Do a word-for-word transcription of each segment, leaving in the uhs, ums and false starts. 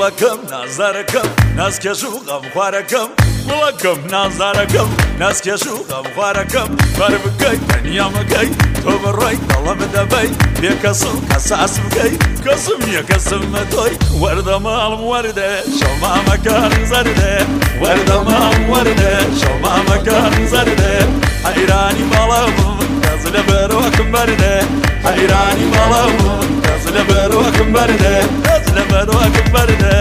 گوڵەکەم نازارەکەم نازکێش و غەمخوارەکەم گوڵەکەم نازارەکەم نازکێش و غەمخوارەکەم بەر بکەی تەنیا مەکەی تۆ بڕۆی دەڵە بدەبەی بێ کەس و کەساس بکەی کەسم نییە کەسم مەتۆی وەردە ماڵم وەردە شەمامەکانی زەردە وەردە ماڵم وەردە شەمامەکانی زەردە حەیرانی ماڵەمم کەس لە بەرۆکم بەردە حەیرانی ماڵەمم کەس لە بەرۆکم بەردە کەس لە بەرۆکم بەردە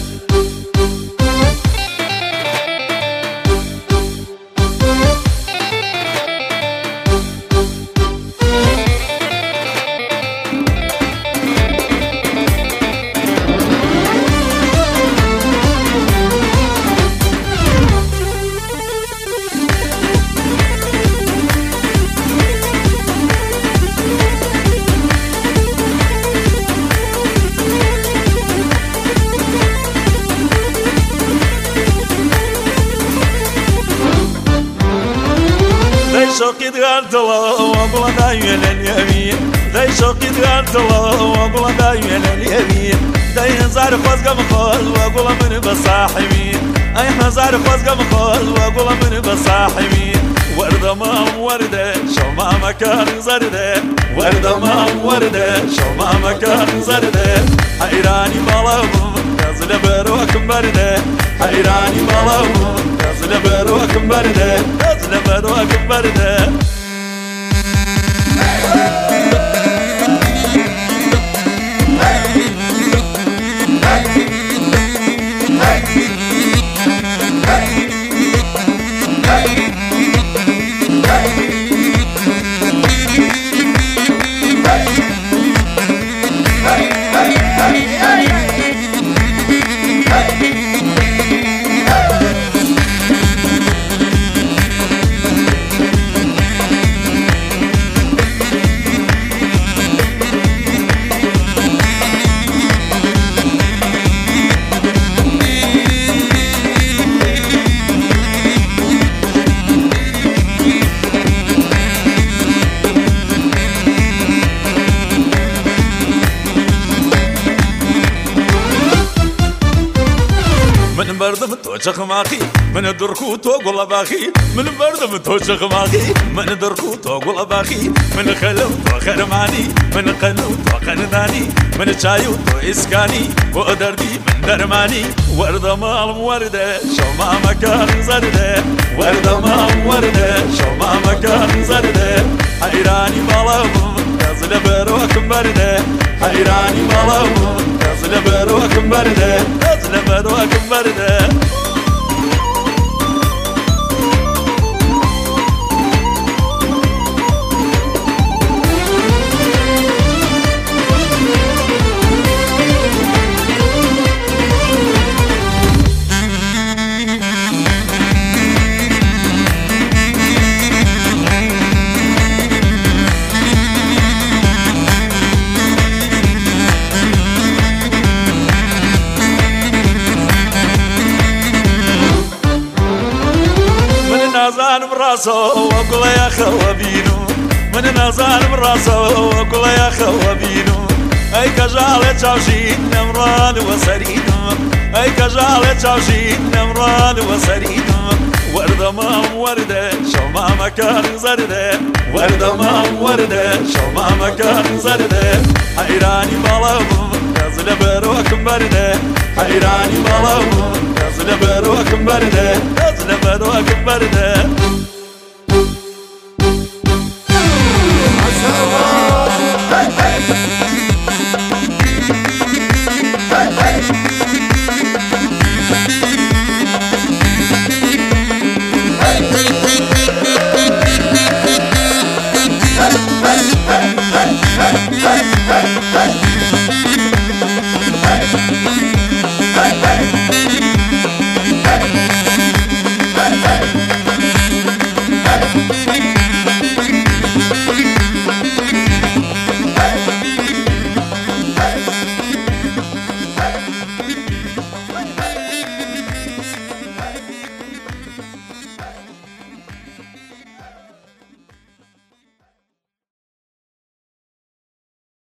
شوقي دغالت الله وقول دايما اليمين داي شوقي دغالت الله وقول دايما اليمين داي هزار خوزقة مخول وقول من بصاحبين اي هزار خوزقة مخول وقول من بصاحبين وردة مام وردة شو ما مكان زردة وردة مام وردة شو ما مكان زردة حيراني مالهم نازل بروكم بردة حيراني مالهم نازل بروكم بردة نازل بروكم بردة من بردم تو چخماقی من درکو تو گل باخی من بردم تو چخماقی من درکو تو گل باخی من خلو تو خرمانی من قنو تو قندانی من چایو تو اسکانی و دردی من درمانی ورده مالم ورده شما مکان زرده ورده مالم ورده شما مکان زرده حیرانی مالم نازل بروکم برده حیرانی مالم نازل بروکم برده نازل بروکم برده نازان براسو وقول يا خوابينو من نازان براسو وقول يا خوابينو اي كجال تشاوشين نمران وسرينو اي كجال تشاوشين نمران وسرينو وردة مام وردة شو ما مكان زردة وردة مام وردة شو ما مكان زردة حيراني مالهم نازل بروكم بردة حيراني مالهم نازل بروكم بردة نازل بروكم بردة